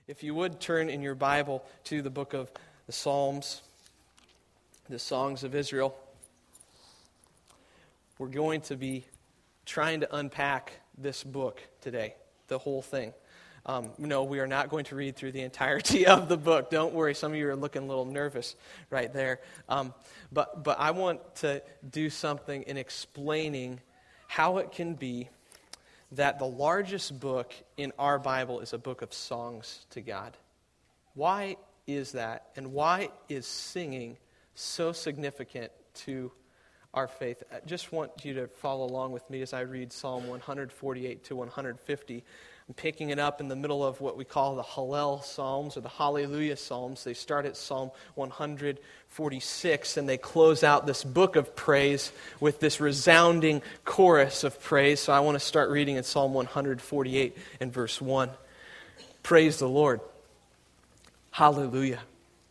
If you would turn in your Bible to the book of the Psalms, the Songs of Israel, we're going to be trying to unpack this book today, the whole thing. No, we are not going to read through the entirety of the book. Don't worry, some of you are looking a little nervous right there. But I want to do something in explaining how it can be that the largest book in our Bible is a book of songs to God. Why is that? And why is singing so significant to our faith? I just want you to follow along with me as I read Psalm 148 to 150. I'm picking it up in the middle of what we call the Hallel Psalms or the Hallelujah Psalms. They start at Psalm 146 and they close out this book of praise with this resounding chorus of praise. So I want to start reading in Psalm 148 and verse 1. Praise the Lord. Hallelujah.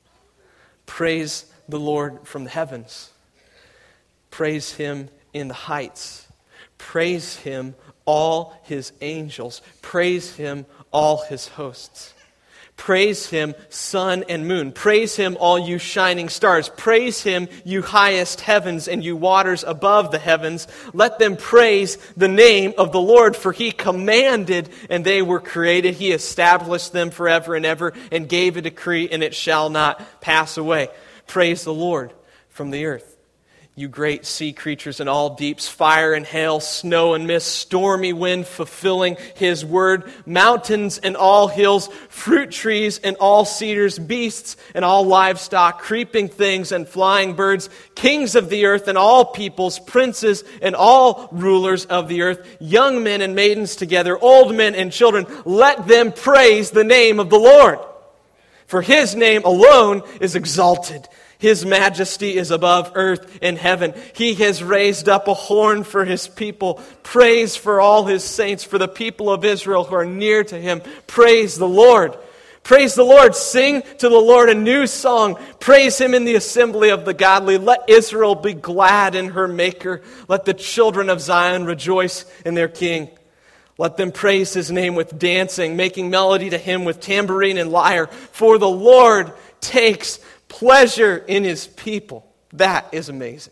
Praise the Lord from the heavens. Praise Him in the heights. Praise Him, all His angels. Praise Him, all His hosts. Praise Him, sun and moon. Praise Him, all you shining stars. Praise Him, you highest heavens and you waters above the heavens. Let them praise the name of the Lord, for He commanded and they were created. He established them forever and ever and gave a decree and it shall not pass away. Praise the Lord from the earth. You great sea creatures in all deeps, fire and hail, snow and mist, stormy wind fulfilling His word, mountains and all hills, fruit trees and all cedars, beasts and all livestock, creeping things and flying birds, kings of the earth and all peoples, princes and all rulers of the earth, young men and maidens together, old men and children, let them praise the name of the Lord. For His name alone is exalted. His majesty is above earth and heaven. He has raised up a horn for His people. Praise for all His saints, for the people of Israel who are near to Him. Praise the Lord. Praise the Lord. Sing to the Lord a new song. Praise Him in the assembly of the godly. Let Israel be glad in her Maker. Let the children of Zion rejoice in their King. Let them praise His name with dancing, making melody to Him with tambourine and lyre. For the Lord takes pleasure in His people. That is amazing.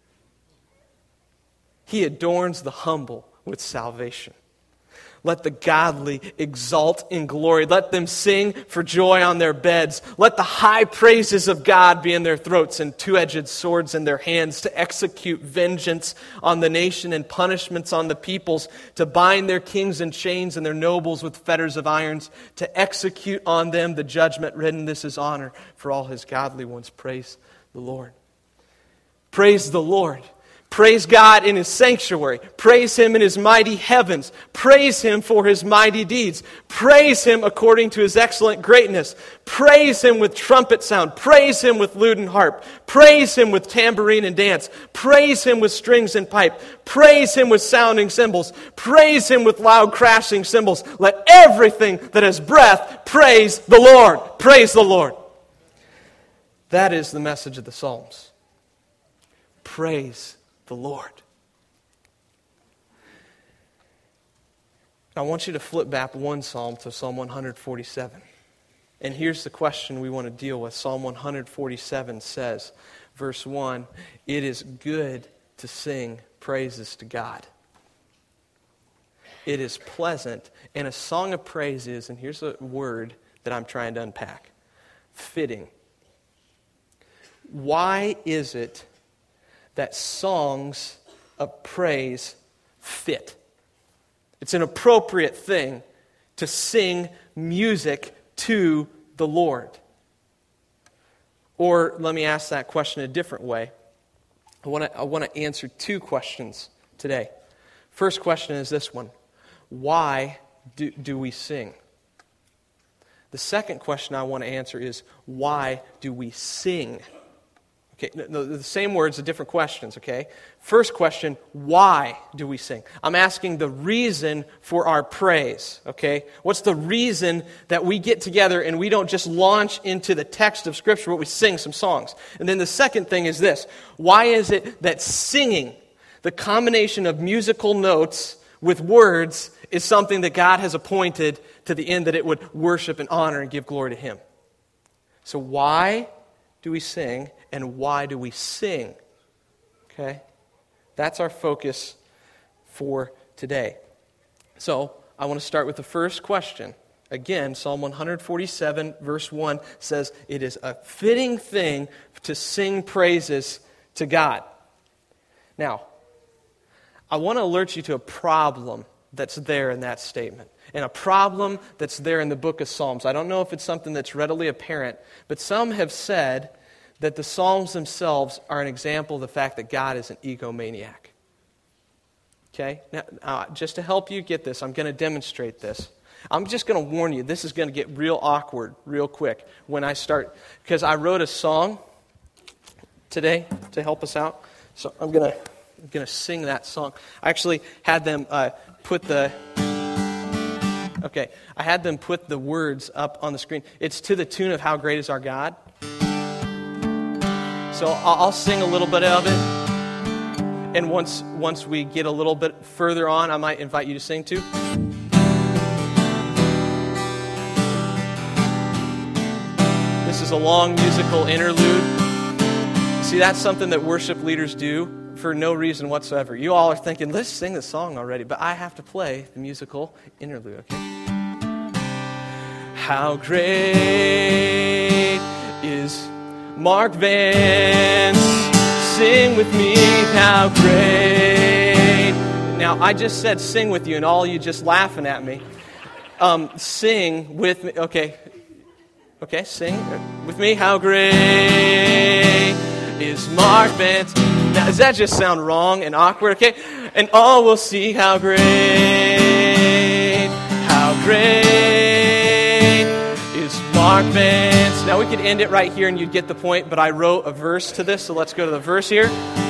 He adorns the humble with salvation. Let the godly exult in glory. Let them sing for joy on their beds. Let the high praises of God be in their throats and two-edged swords in their hands to execute vengeance on the nation and punishments on the peoples, to bind their kings in chains and their nobles with fetters of irons, to execute on them the judgment written. This is honor for all His godly ones. Praise the Lord. Praise the Lord. Praise God in His sanctuary. Praise Him in His mighty heavens. Praise Him for His mighty deeds. Praise Him according to His excellent greatness. Praise Him with trumpet sound. Praise Him with lute and harp. Praise Him with tambourine and dance. Praise Him with strings and pipe. Praise Him with sounding cymbals. Praise Him with loud crashing cymbals. Let everything that has breath praise the Lord. Praise the Lord. That is the message of the Psalms. Praise the Lord. I want you to flip back one psalm to Psalm 147. And here's the question we want to deal with. Psalm 147 says, verse 1, it is good to sing praises to God. It is pleasant, and a song of praise is, and here's a word that I'm trying to unpack, fitting. Why is it that songs of praise fit? It's an appropriate thing to sing music to the Lord. Or let me ask that question a different way. I want to answer two questions today. First question is this one. Why do we sing? The second question I want to answer is, why do we sing? Okay, the same words, the different questions, okay? First question, why do we sing? I'm asking the reason for our praise, okay? What's the reason that we get together and we don't just launch into the text of Scripture, but we sing some songs? And then the second thing is this. Why is it that singing, the combination of musical notes with words, is something that God has appointed to the end that it would worship and honor and give glory to Him. So why do we sing, and why do we sing? Okay? That's our focus for today. So, I want to start with the first question. Again, Psalm 147, verse 1 says, it is a fitting thing to sing praises to God. Now, I want to alert you to a problem that's there in that statement, and a problem that's there in the book of Psalms. I don't know if it's something that's readily apparent, but some have said that the Psalms themselves are an example of the fact that God is an egomaniac. Okay? Now, just to help you get this, I'm going to demonstrate this. I'm just going to warn you, this is going to get real awkward real quick when I start, because I wrote a song today to help us out, so I'm going to sing that song. I actually had them put the words up on the screen. It's to the tune of How Great Is Our God. So I'll sing a little bit of it. And once we get a little bit further on, I might invite you to sing too. This is a long musical interlude. See, that's something that worship leaders do for no reason whatsoever. You all are thinking, let's sing the song already, but I have to play the musical interlude, okay? How great is Mark Vance? Sing with me, how great. Now, I just said sing with you, and all you just laughing at me. Sing with me. Okay, sing with me. How great is Mark Vance? Now, does that just sound wrong and awkward? Okay, and all will see how great is Mark Vance. Now, we could end it right here and you'd get the point, but I wrote a verse to this, so let's go to the verse here.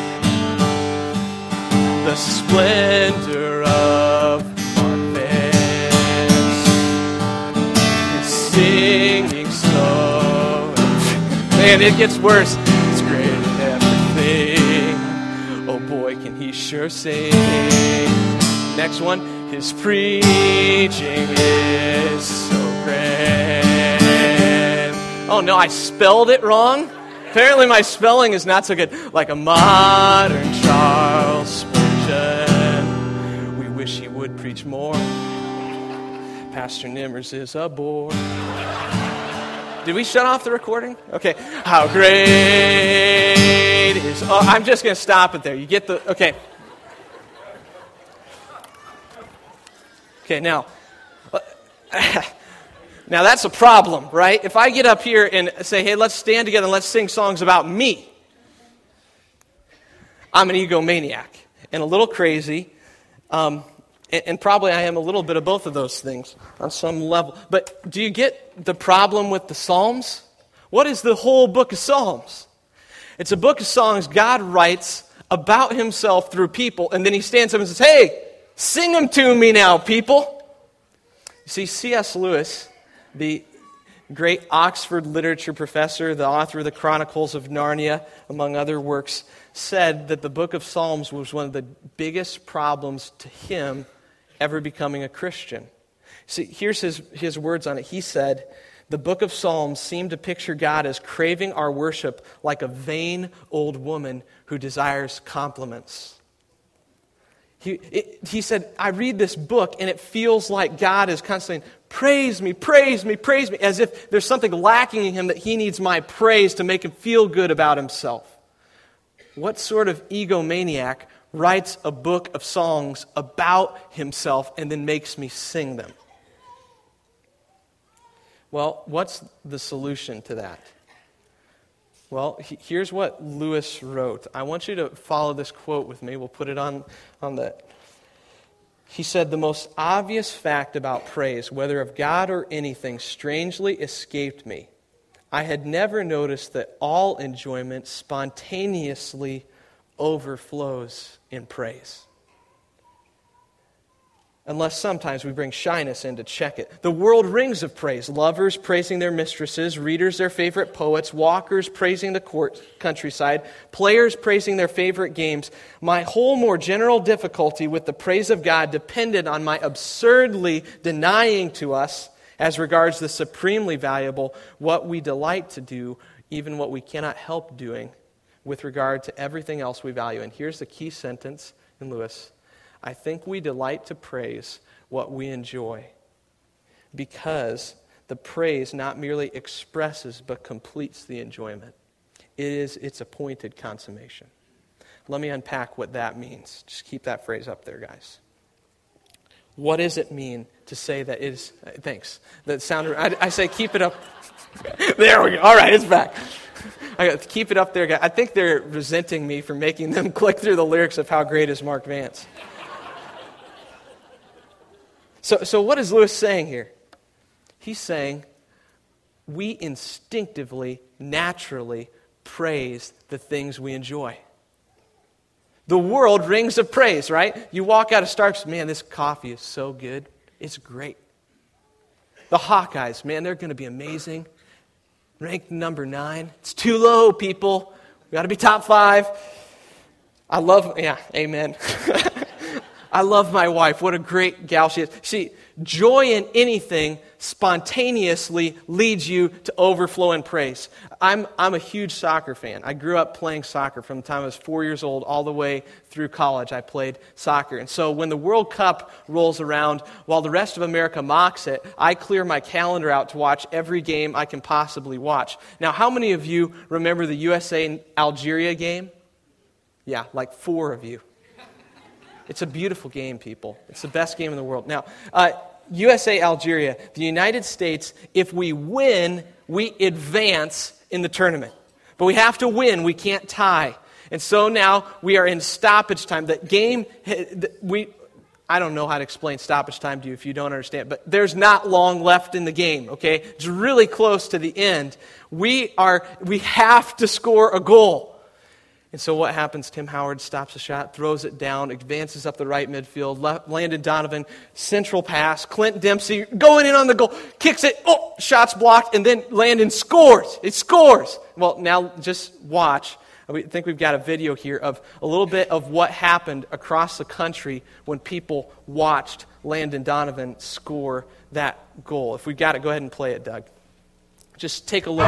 The splendor of Mark Vance is singing so. Man, it gets worse. It's great in everything. Oh boy, can he sure sing. Next one. His preaching is so grand. Oh no, I spelled it wrong. Apparently my spelling is not so good. Like a modern Charles Spurgeon. We wish he would preach more. Pastor Nimmers is a bore. Did we shut off the recording? Okay. How great is... Oh, I'm just going to stop it there. You get the... Okay. Okay, now... Now that's a problem, right? If I get up here and say, hey, let's stand together and let's sing songs about me, I'm an egomaniac and a little crazy, and probably I am a little bit of both of those things on some level. But do you get the problem with the Psalms? What is the whole book of Psalms? It's a book of songs God writes about himself through people, and then he stands up and says, hey, sing them to me now, people. You see, C.S. Lewis, the great Oxford literature professor, the author of the Chronicles of Narnia, among other works, said that the book of Psalms was one of the biggest problems to him ever becoming a Christian. See, here's his words on it. He said, the book of Psalms seemed to picture God as craving our worship like a vain old woman who desires compliments. He said, I read this book and it feels like God is constantly, praise me, praise me, praise me, as if there's something lacking in him that he needs my praise to make him feel good about himself. What sort of egomaniac writes a book of songs about himself and then makes me sing them? Well, what's the solution to that? Well, here's what Lewis wrote. I want you to follow this quote with me. We'll put it on the... He said, the most obvious fact about praise, whether of God or anything, strangely escaped me. I had never noticed that all enjoyment spontaneously overflows in praise. unless sometimes we bring shyness in to check it. The world rings of praise. Lovers praising their mistresses, readers their favorite poets, walkers praising the countryside, players praising their favorite games. My whole more general difficulty with the praise of God depended on my absurdly denying to us, as regards the supremely valuable, what we delight to do, even what we cannot help doing, with regard to everything else we value. And here's the key sentence in Lewis. I think we delight to praise what we enjoy, because the praise not merely expresses but completes the enjoyment. It is its appointed consummation. Let me unpack what that means. Just keep that phrase up there, guys. What does it mean to say that it is... Thanks. That sounded... I say keep it up. There we go. All right, it's back. I got to keep it up there, guys. I think they're resenting me for making them click through the lyrics of How Great Is Mark Vance. So what is Lewis saying here? He's saying we instinctively, naturally praise the things we enjoy. The world rings of praise, right? You walk out of Starks, man, this coffee is so good. It's great. The Hawkeyes, man, they're going to be amazing. Ranked number 9. It's too low, people. We got to be top 5. Amen. I love my wife. What a great gal she is. See, joy in anything spontaneously leads you to overflow in praise. I'm a huge soccer fan. I grew up playing soccer from the time I was 4 years old all the way through college. I played soccer. And so when the World Cup rolls around, while the rest of America mocks it, I clear my calendar out to watch every game I can possibly watch. Now, how many of you remember the USA-Algeria game? Yeah, like 4 of you. It's a beautiful game, people. It's the best game in the world. Now, USA-Algeria, the United States, if we win, we advance in the tournament. But we have to win. We can't tie. And so now we are in stoppage time. That game, I don't know how to explain stoppage time to you if you don't understand, but there's not long left in the game, okay? It's really close to the end. We have to score a goal. And so what happens? Tim Howard stops the shot, throws it down, advances up the right midfield. Landon Donovan, central pass. Clint Dempsey going in on the goal, kicks it. Oh, shot's blocked, and then Landon scores. It scores. Well, now just watch. I think we've got a video here of a little bit of what happened across the country when people watched Landon Donovan score that goal. If we've got it, go ahead and play it, Doug. Just take a look.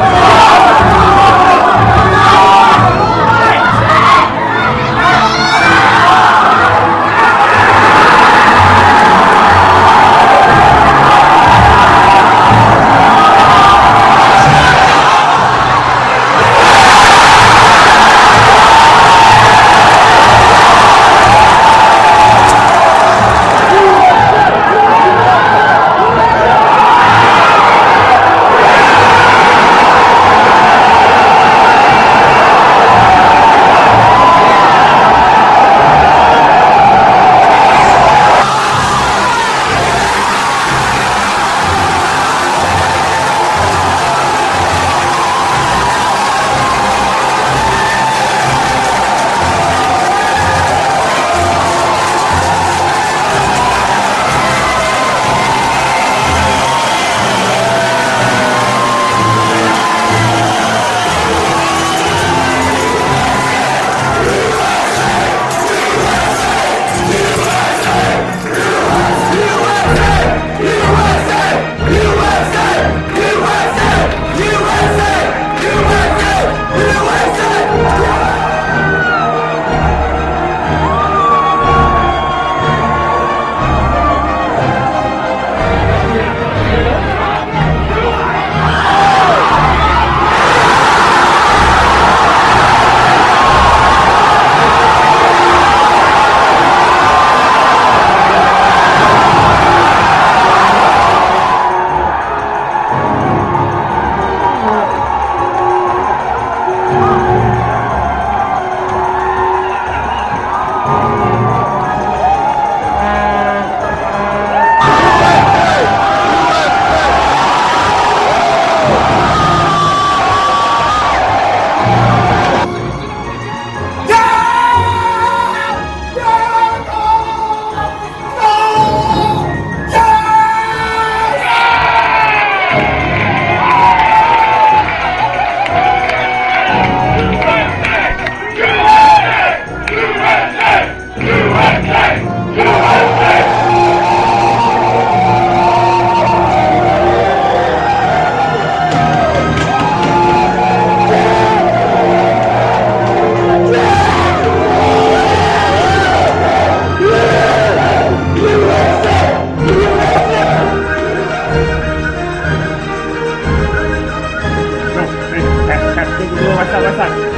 my son.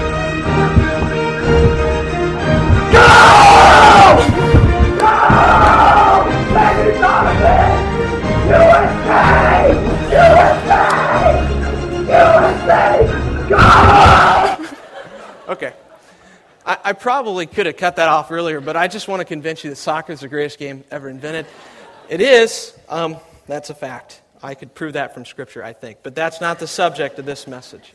Okay. I probably could have cut that off earlier, but I just want to convince you that soccer is the greatest game ever invented. It is. That's a fact. I could prove that from Scripture, I think. But that's not the subject of this message.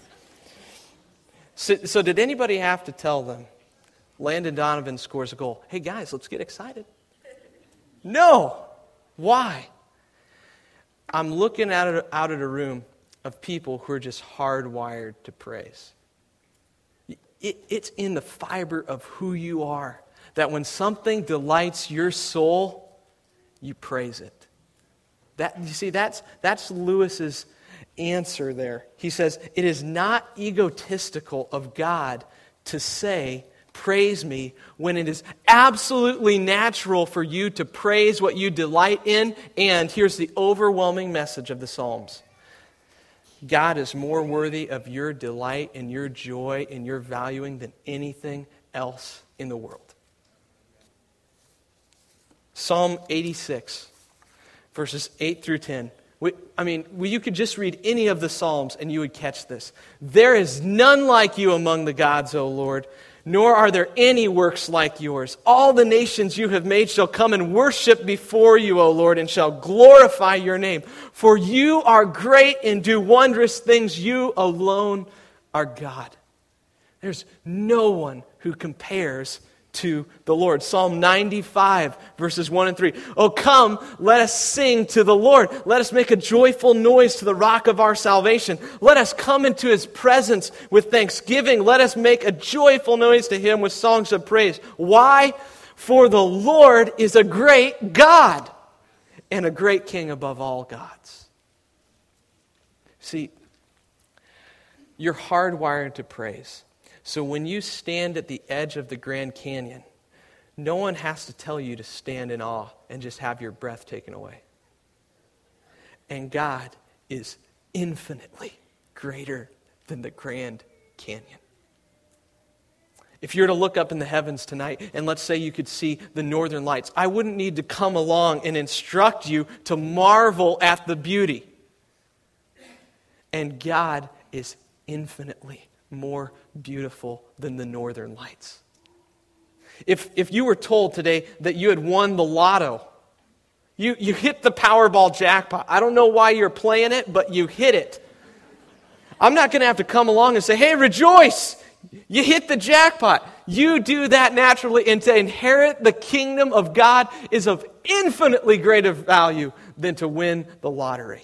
So did anybody have to tell them, Landon Donovan scores a goal? Hey, guys, let's get excited. No. Why? I'm looking out at a room of people who are just hardwired to praise. It's in the fiber of who you are that when something delights your soul, you praise it. That's Lewis's answer there. He says, it is not egotistical of God to say, praise me, when it is absolutely natural for you to praise what you delight in. And here's the overwhelming message of the Psalms. God is more worthy of your delight and your joy and your valuing than anything else in the world. Psalm 86, verses 8 through 10. You could just read any of the Psalms and you would catch this. There is none like you among the gods, O Lord, nor are there any works like yours. All the nations you have made shall come and worship before you, O Lord, and shall glorify your name. For you are great and do wondrous things. You alone are God. There's no one who compares to the Lord. Psalm 95, verses 1 and 3. Oh, come, let us sing to the Lord. Let us make a joyful noise to the rock of our salvation. Let us come into his presence with thanksgiving. Let us make a joyful noise to him with songs of praise. Why? For the Lord is a great God and a great King above all gods. See, you're hardwired to praise. So when you stand at the edge of the Grand Canyon, no one has to tell you to stand in awe and just have your breath taken away. And God is infinitely greater than the Grand Canyon. If you were to look up in the heavens tonight, and let's say you could see the northern lights, I wouldn't need to come along and instruct you to marvel at the beauty. And God is infinitely more beautiful than the northern lights. If you were told today that you had won the lotto, you hit the Powerball jackpot. I don't know why you're playing it, but you hit it. I'm not going to have to come along and say, hey, rejoice! You hit the jackpot. You do that naturally, and to inherit the kingdom of God is of infinitely greater value than to win the lottery.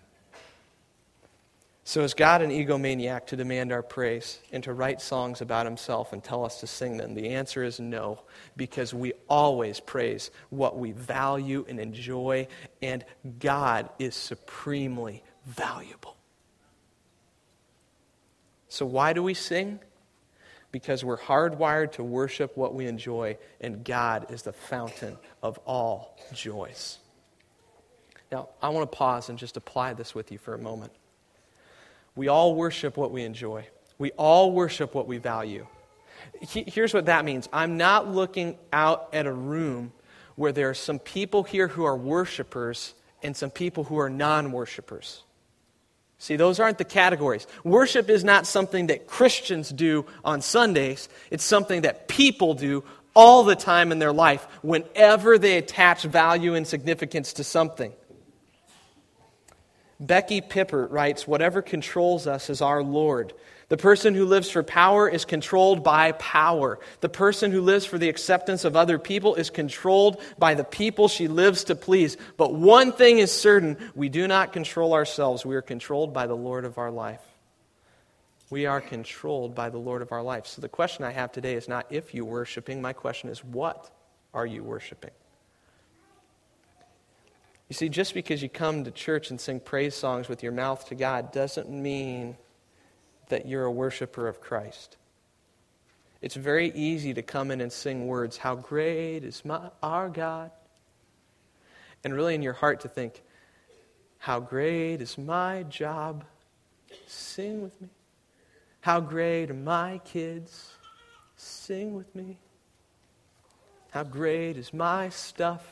So is God an egomaniac to demand our praise and to write songs about himself and tell us to sing them? The answer is no, because we always praise what we value and enjoy, and God is supremely valuable. So why do we sing? Because we're hardwired to worship what we enjoy, and God is the fountain of all joys. Now, I want to pause and just apply this with you for a moment. We all worship what we enjoy. We all worship what we value. Here's what that means. I'm not looking out at a room where there are some people here who are worshipers and some people who are non-worshipers. See, those aren't the categories. Worship is not something that Christians do on Sundays. It's something that people do all the time in their life whenever they attach value and significance to something. Becky Pippert writes, whatever controls us is our Lord. The person who lives for power is controlled by power. The person who lives for the acceptance of other people is controlled by the people she lives to please. But one thing is certain, we do not control ourselves. We are controlled by the Lord of our life. We are controlled by the Lord of our life. So the question I have today is not if you're worshiping. My question is, what are you worshiping? You see, just because you come to church and sing praise songs with your mouth to God doesn't mean that you're a worshiper of Christ. It's very easy to come in and sing words, how great is our God. And really in your heart to think, how great is my job. Sing with me. How great are my kids? Sing with me. How great is my stuff?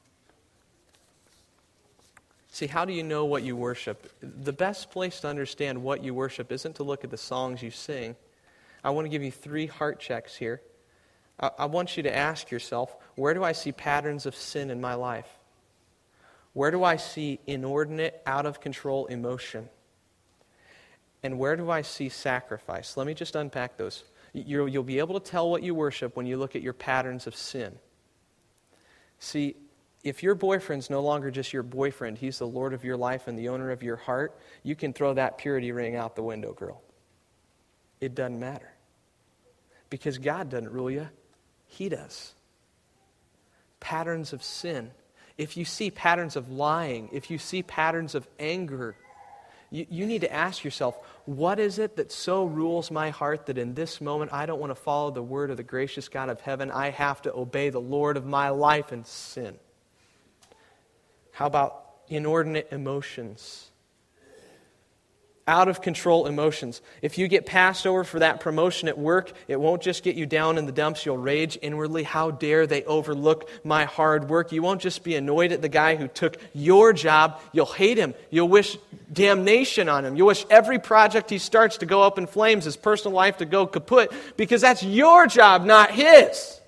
See, how do you know what you worship? The best place to understand what you worship isn't to look at the songs you sing. I want to give you 3 heart checks here. I want you to ask yourself, where do I see patterns of sin in my life? Where do I see inordinate, out-of-control emotion? And where do I see sacrifice? Let me just unpack those. You'll be able to tell what you worship when you look at your patterns of sin. See, if your boyfriend's no longer just your boyfriend, he's the Lord of your life and the owner of your heart, you can throw that purity ring out the window, girl. It doesn't matter. Because God doesn't rule you. He does. Patterns of sin. If you see patterns of lying, if you see patterns of anger, you need to ask yourself, what is it that so rules my heart that in this moment I don't want to follow the word of the gracious God of heaven? I have to obey the Lord of my life and sin. How about inordinate emotions? Out of control emotions. If you get passed over for that promotion at work, it won't just get you down in the dumps. You'll rage inwardly. How dare they overlook my hard work? You won't just be annoyed at the guy who took your job. You'll hate him. You'll wish damnation on him. You'll wish every project he starts to go up in flames, his personal life to go kaput, because that's your job, not his.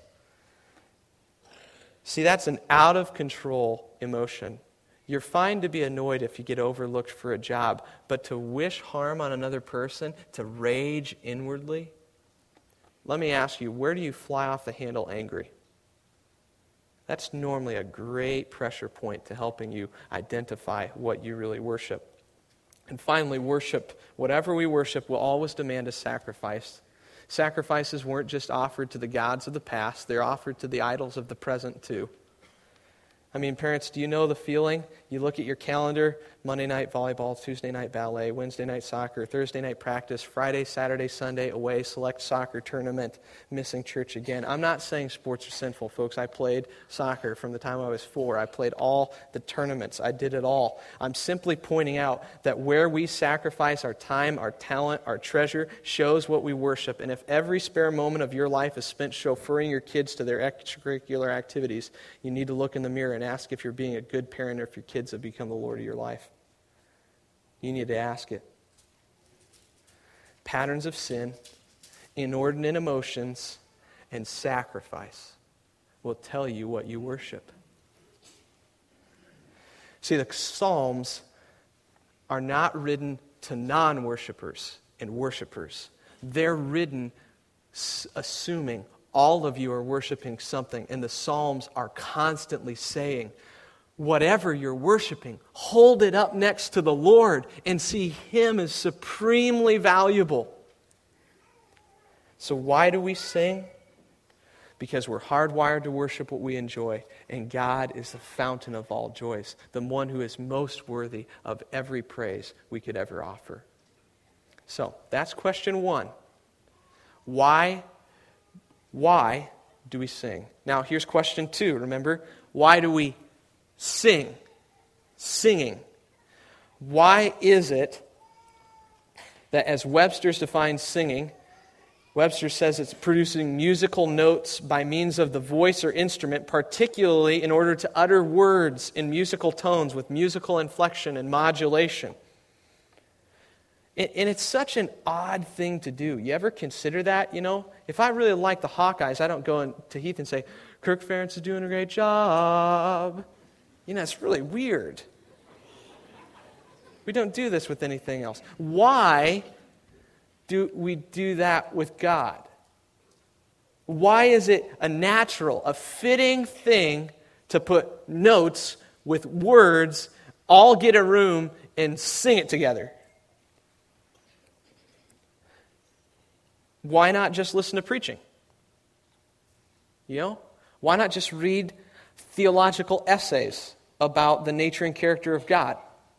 See, that's an out of control emotion. You're fine to be annoyed if you get overlooked for a job, but to wish harm on another person, to rage inwardly, let me ask you, where do you fly off the handle angry? That's normally a great pressure point to helping you identify what you really worship. And finally, worship, whatever we worship, will always demand a sacrifice. Sacrifices weren't just offered to the gods of the past, they're offered to the idols of the present too. I mean, parents, do you know the feeling? You look at your calendar, Monday night volleyball, Tuesday night ballet, Wednesday night soccer, Thursday night practice, Friday, Saturday, Sunday away, select soccer tournament, missing church again. I'm not saying sports are sinful, folks. I played soccer from the time I was 4. I played all the tournaments. I did it all. I'm simply pointing out that where we sacrifice our time, our talent, our treasure, shows what we worship. And if every spare moment of your life is spent chauffeuring your kids to their extracurricular activities, you need to look in the mirror and ask if you're being a good parent or if your kids have become the Lord of your life. You need to ask it. Patterns of sin, inordinate emotions, and sacrifice will tell you what you worship. See, the Psalms are not written to non-worshipers and worshipers. They're written assuming all of you are worshiping something, and the Psalms are constantly saying, whatever you're worshiping, hold it up next to the Lord and see Him as supremely valuable. So why do we sing? Because we're hardwired to worship what we enjoy, and God is the fountain of all joys, the one who is most worthy of every praise we could ever offer. So that's question 1. Why do we sing? Now here's question 2. Remember, why do we sing? Singing. Why is it that, as Webster's defines singing, Webster says it's producing musical notes by means of the voice or instrument, particularly in order to utter words in musical tones with musical inflection and modulation. And it's such an odd thing to do. You ever consider that? You know, if I really like the Hawkeyes, I don't go to Heath and say, Kirk Ferentz is doing a great job. You know, it's really weird. We don't do this with anything else. Why do we do that with God? Why is it a natural, a fitting thing to put notes with words, all get a room, and sing it together? Why not just listen to preaching? You know? Why not just read theological essays about the nature and character of God?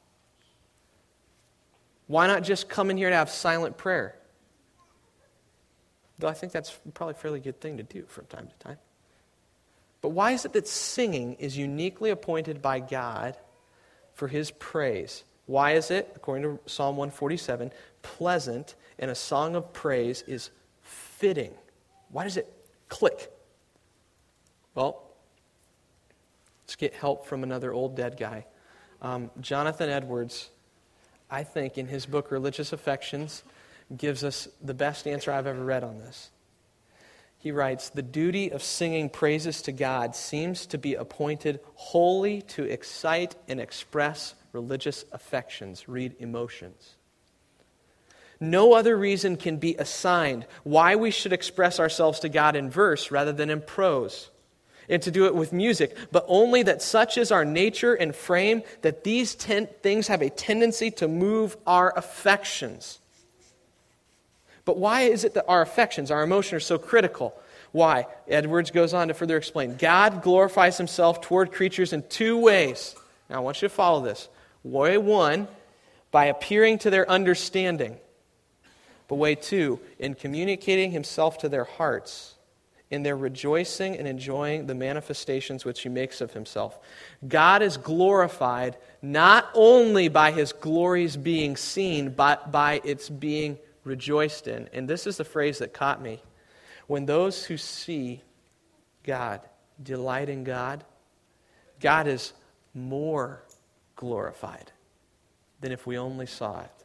Why not just come in here and have silent prayer? Though I think that's probably a fairly good thing to do from time to time. But why is it that singing is uniquely appointed by God for His praise? Why is it, according to Psalm 147, pleasant and a song of praise is fitting. Why does it click? Well, let's get help from another old dead guy. Jonathan Edwards, I think, in his book, Religious Affections, gives us the best answer I've ever read on this. He writes, "The duty of singing praises to God seems to be appointed wholly to excite and express religious affections." Read emotions. No other reason can be assigned why we should express ourselves to God in verse rather than in prose, and to do it with music, but only that such is our nature and frame that these things have a tendency to move our affections. But why is it that our affections, our emotions, are so critical? Why? Edwards goes on to further explain. God glorifies himself toward creatures in two ways. Now I want you to follow this. Way one, by appearing to their understanding. But way two, in communicating himself to their hearts, in their rejoicing and enjoying the manifestations which he makes of himself. God is glorified not only by his glories being seen, but by its being rejoiced in. And this is the phrase that caught me. When those who see God, delight in God, God is more glorified than if we only saw it.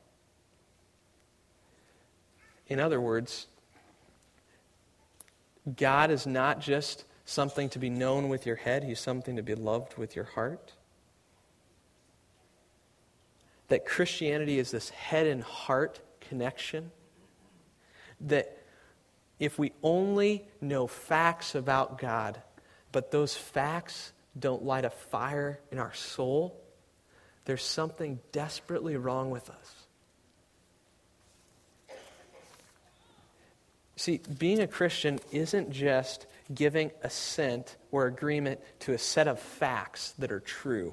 In other words, God is not just something to be known with your head, he's something to be loved with your heart. That Christianity is this head and heart connection. That if we only know facts about God, but those facts don't light a fire in our soul, there's something desperately wrong with us. See, being a Christian isn't just giving assent or agreement to a set of facts that are true.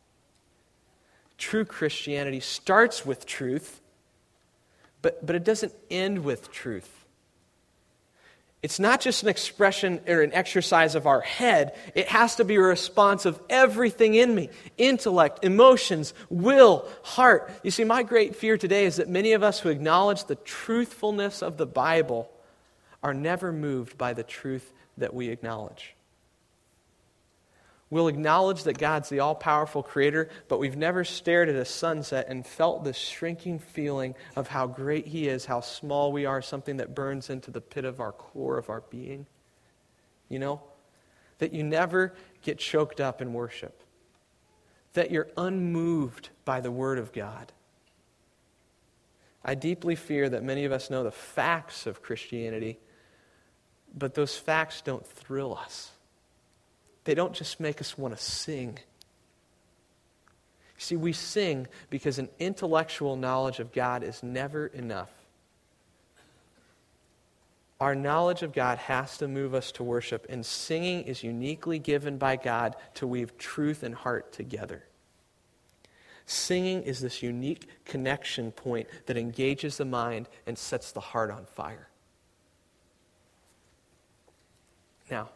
True Christianity starts with truth, but it doesn't end with truth. It's not just an expression or an exercise of our head. It has to be a response of everything in me. Intellect, emotions, will, heart. You see, my great fear today is that many of us who acknowledge the truthfulness of the Bible are never moved by the truth that we acknowledge. We'll acknowledge that God's the all-powerful creator, but we've never stared at a sunset and felt this shrinking feeling of how great he is, how small we are, something that burns into the pit of our core of our being. You know? That you never get choked up in worship. That you're unmoved by the Word of God. I deeply fear that many of us know the facts of Christianity, but those facts don't thrill us. They don't just make us want to sing. See, we sing because an intellectual knowledge of God is never enough. Our knowledge of God has to move us to worship, and singing is uniquely given by God to weave truth and heart together. Singing is this unique connection point that engages the mind and sets the heart on fire. Now,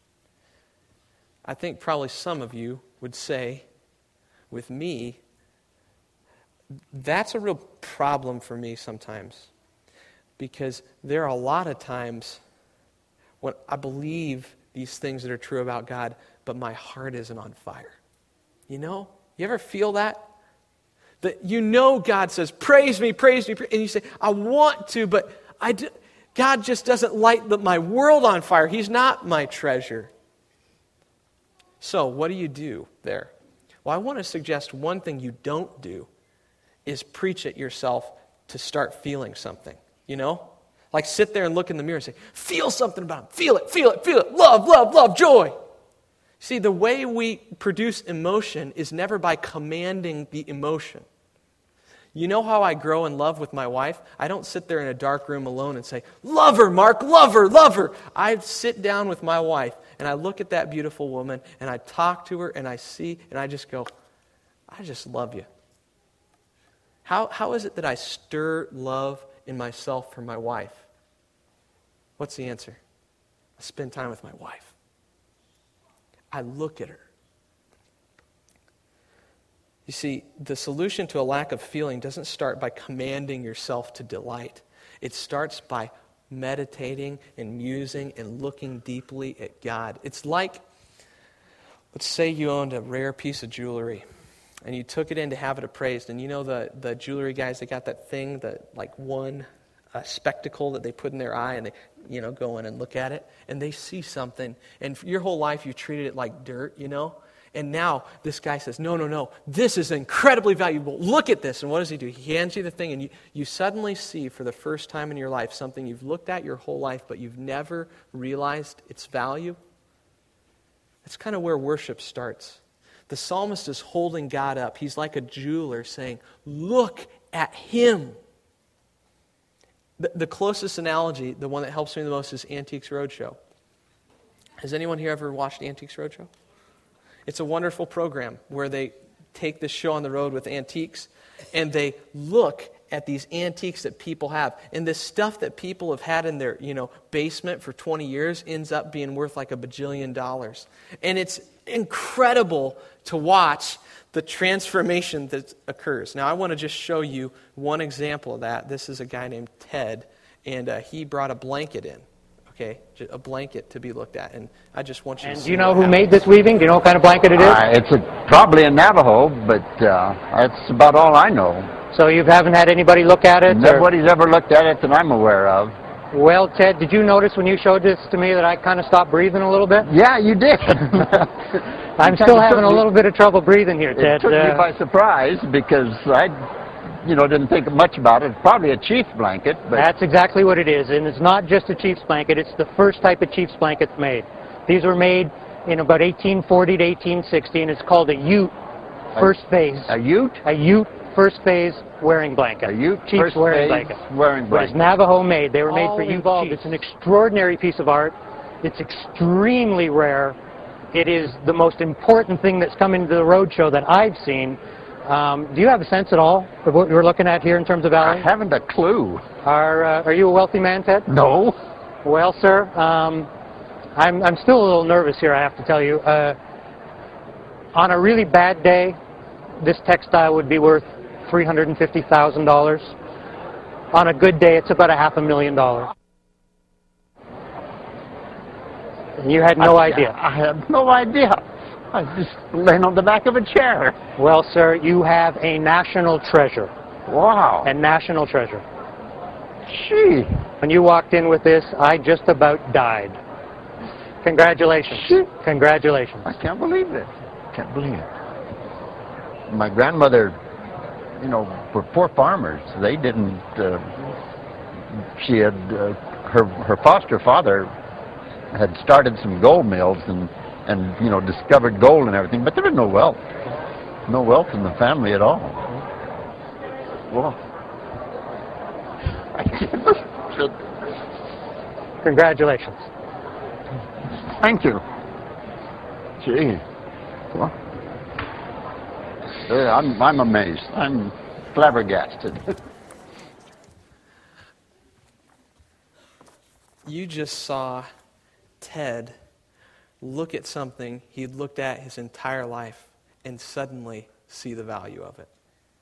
I think probably some of you would say, with me, that's a real problem for me sometimes. Because there are a lot of times when I believe these things that are true about God, but my heart isn't on fire. You know? You ever feel that? That you know God says, praise me, and you say, I want to, but God just doesn't light my world on fire. He's not my treasure. So, what do you do there? Well, I want to suggest one thing you don't do is preach at yourself to start feeling something. You know? Like sit there and look in the mirror and say, feel something about him. Feel it. Love, joy. See, the way we produce emotion is never by commanding the emotion. You know how I grow in love with my wife? I don't sit there in a dark room alone and say, love her, Mark, love her. I sit down with my wife and I look at that beautiful woman and I talk to her and I see and I just go, I just love you. How is it that I stir love in myself for my wife? What's the answer? I spend time with my wife. I look at her. You see, the solution to a lack of feeling doesn't start by commanding yourself to delight. It starts by meditating and musing and looking deeply at God. It's like, let's say you owned a rare piece of jewelry and you took it in to have it appraised. And you know the jewelry guys, they got that thing, a spectacle that they put in their eye, and they go in and look at it, and they see something. And for your whole life you treated it like dirt, And now this guy says, no, this is incredibly valuable. Look at this. And what does he do? He hands you the thing, and you suddenly see for the first time in your life something you've looked at your whole life, but you've never realized its value. That's kind of where worship starts. The psalmist is holding God up. He's like a jeweler saying, look at Him. The closest analogy, the one that helps me the most, is Antiques Roadshow. Has anyone here ever watched Antiques Roadshow? It's a wonderful program where they take this show on the road with antiques, and they look at these antiques that people have. And this stuff that people have had in their basement for 20 years ends up being worth like $1 bajillion. And it's incredible to watch the transformation that occurs. Now, I want to just show you one example of that. This is a guy named Ted, and he brought a blanket in. Okay, a blanket to be looked at, and I just want you to see. Do you know who made this weaving? Do you know what kind of blanket it is? It's probably a Navajo, but that's about all I know. So you haven't had anybody look at it? Nobody's ever looked at it that I'm aware of. Well, Ted, did you notice when you showed this to me that I kind of stopped breathing a little bit? Yeah, you did. I'm still having a little bit of trouble breathing here, Ted. It took me by surprise because I didn't think much about it. It's probably a chief's blanket. But that's exactly what it is, and it's not just a chief's blanket. It's the first type of chief's blankets made. These were made in about 1840 to 1860, and it's called a Ute first phase. A Ute? A Ute first phase wearing blanket. A Ute chief's wearing blanket. Wearing blanket. But it's Navajo made. They were made for Ute chiefs. It's an extraordinary piece of art. It's extremely rare. It is the most important thing that's come into the roadshow that I've seen. Do you have a sense at all of what we're looking at here in terms of value? I haven't a clue. Are you a wealthy man, Ted? No. Well, sir, I'm still a little nervous here, I have to tell you. On a really bad day, this textile would be worth $350,000. On a good day, it's about $500,000. And you had no idea. I had no idea. I was just laying on the back of a chair. Well, sir, you have a national treasure. Wow. A national treasure. Gee. When you walked in with this, I just about died. Congratulations. Gee. Congratulations. I can't believe it. Can't believe it. My grandmother, were poor farmers. They didn't, she had, her foster father had started some gold mills and discovered gold and everything, but there was no wealth. No wealth in the family at all. Well, I can't believe it. Congratulations. Thank you. Gee. Well, I'm amazed. I'm flabbergasted. You just saw Ted look at something he'd looked at his entire life and suddenly see the value of it.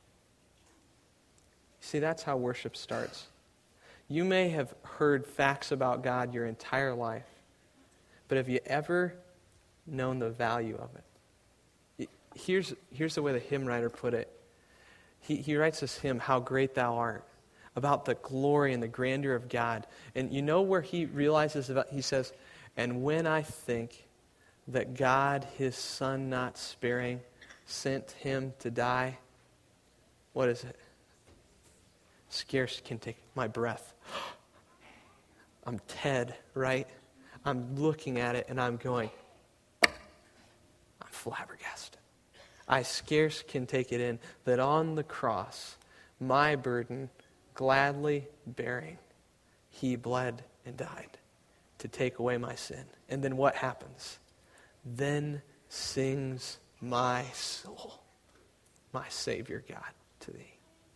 See, that's how worship starts. You may have heard facts about God your entire life, but have you ever known the value of it? Here's the way the hymn writer put it. He writes this hymn, How Great Thou Art, about the glory and the grandeur of God. And you know where he realizes about, he says, and when I think that God, His Son not sparing, sent Him to die, what is it? Scarce can take my breath. I'm Ted, right? I'm looking at it and I'm going, I'm flabbergasted. I scarce can take it in that on the cross, my burden gladly bearing, He bled and died to take away my sin. And then what happens? Then sings my soul, my Savior God, to Thee.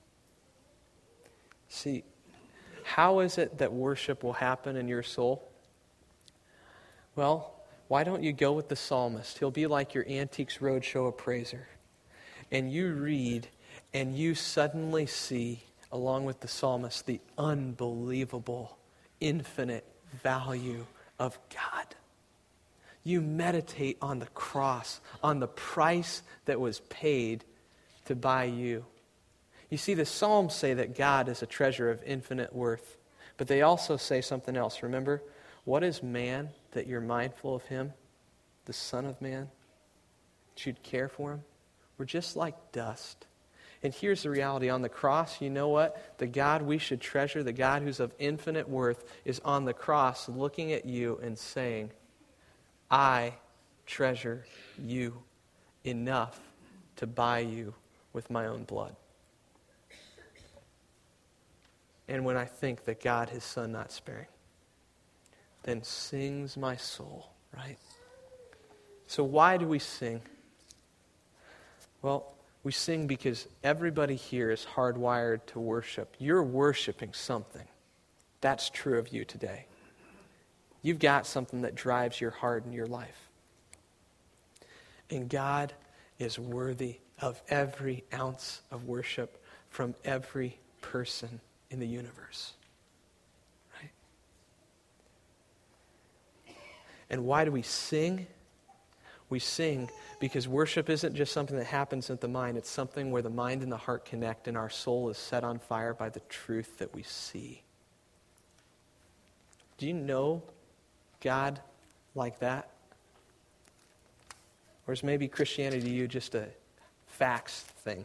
See, how is it that worship will happen in your soul? Well, why don't you go with the psalmist? He'll be like your Antiques Roadshow appraiser. And you read, and you suddenly see along with the psalmist, the unbelievable, infinite value of God. You meditate on the cross, on the price that was paid to buy you. You see, the Psalms say that God is a treasure of infinite worth, but they also say something else. Remember, what is man that you're mindful of him? The Son of Man, that you'd care for him? We're just like dust. And here's the reality. On the cross, you know what? The God we should treasure, the God who's of infinite worth, is on the cross looking at you and saying, I treasure you enough to buy you with my own blood. And when I think that God, his Son, not sparing, then sings my soul, right? So why do we sing? Well, we sing because everybody here is hardwired to worship. You're worshiping something. That's true of you today. You've got something that drives your heart and your life. And God is worthy of every ounce of worship from every person in the universe. Right? And why do we sing? We sing because worship isn't just something that happens at the mind. It's something where the mind and the heart connect and our soul is set on fire by the truth that we see. Do you know God like that? Or is maybe Christianity to you just a facts thing?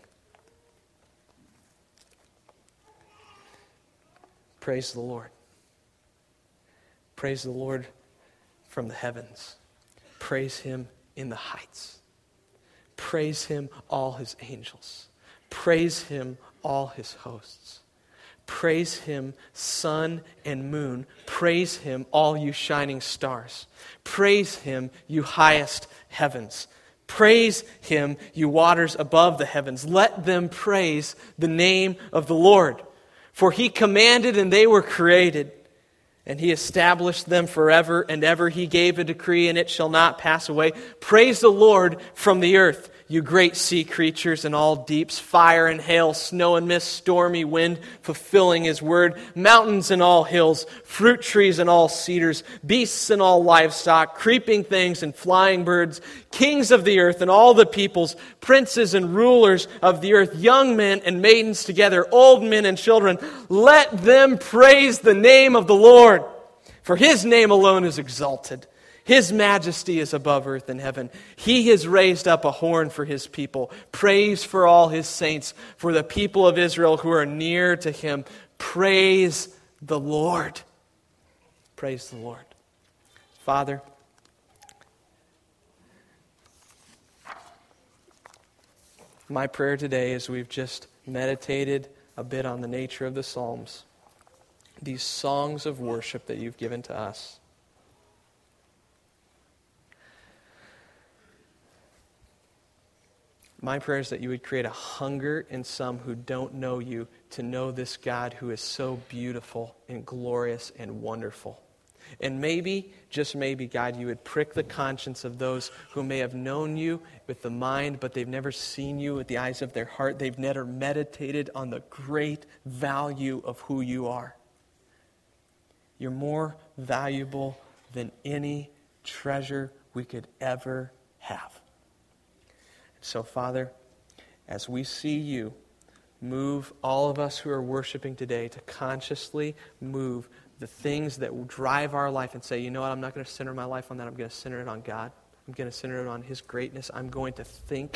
Praise the Lord. Praise the Lord from the heavens. Praise him in the heights. Praise him, all his angels. Praise him, all his hosts. Praise him, sun and moon. Praise him, all you shining stars. Praise him, you highest heavens. Praise him, you waters above the heavens. Let them praise the name of the Lord. For he commanded and they were created. And he established them forever and ever. He gave a decree and it shall not pass away. Praise the Lord from the earth, you great sea creatures and all deeps, fire and hail, snow and mist, stormy wind, fulfilling his word, mountains and all hills, fruit trees and all cedars, beasts and all livestock, creeping things and flying birds, kings of the earth and all the peoples, princes and rulers of the earth, young men and maidens together, old men and children. Let them praise the name of the Lord, for his name alone is exalted. His majesty is above earth and heaven. He has raised up a horn for his people. Praise for all his saints, for the people of Israel who are near to him. Praise the Lord. Praise the Lord. Father, my prayer today, as we've just meditated a bit on the nature of the Psalms, these songs of worship that you've given to us, my prayer is that you would create a hunger in some who don't know you to know this God who is so beautiful and glorious and wonderful. And maybe, just maybe, God, you would prick the conscience of those who may have known you with the mind, but they've never seen you with the eyes of their heart. They've never meditated on the great value of who you are. You're more valuable than any treasure we could ever have. So, Father, as we see you, move all of us who are worshiping today to consciously move the things that will drive our life and say, you know what, I'm not going to center my life on that. I'm going to center it on God. I'm going to center it on his greatness. I'm going to think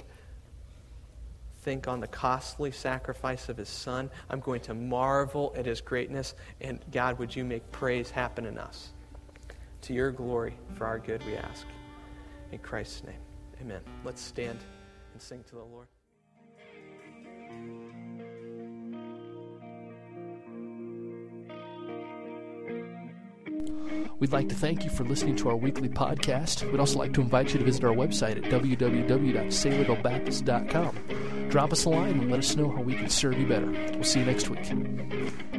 on the costly sacrifice of his Son. I'm going to marvel at his greatness. And God, would you make praise happen in us? To your glory, for our good, we ask. In Christ's name, amen. Let's stand and sing to the Lord. We'd like to thank you for listening to our weekly podcast. We'd also like to invite you to visit our website at www.saylorvillebaptist.com. Drop us a line and let us know how we can serve you better. We'll see you next week.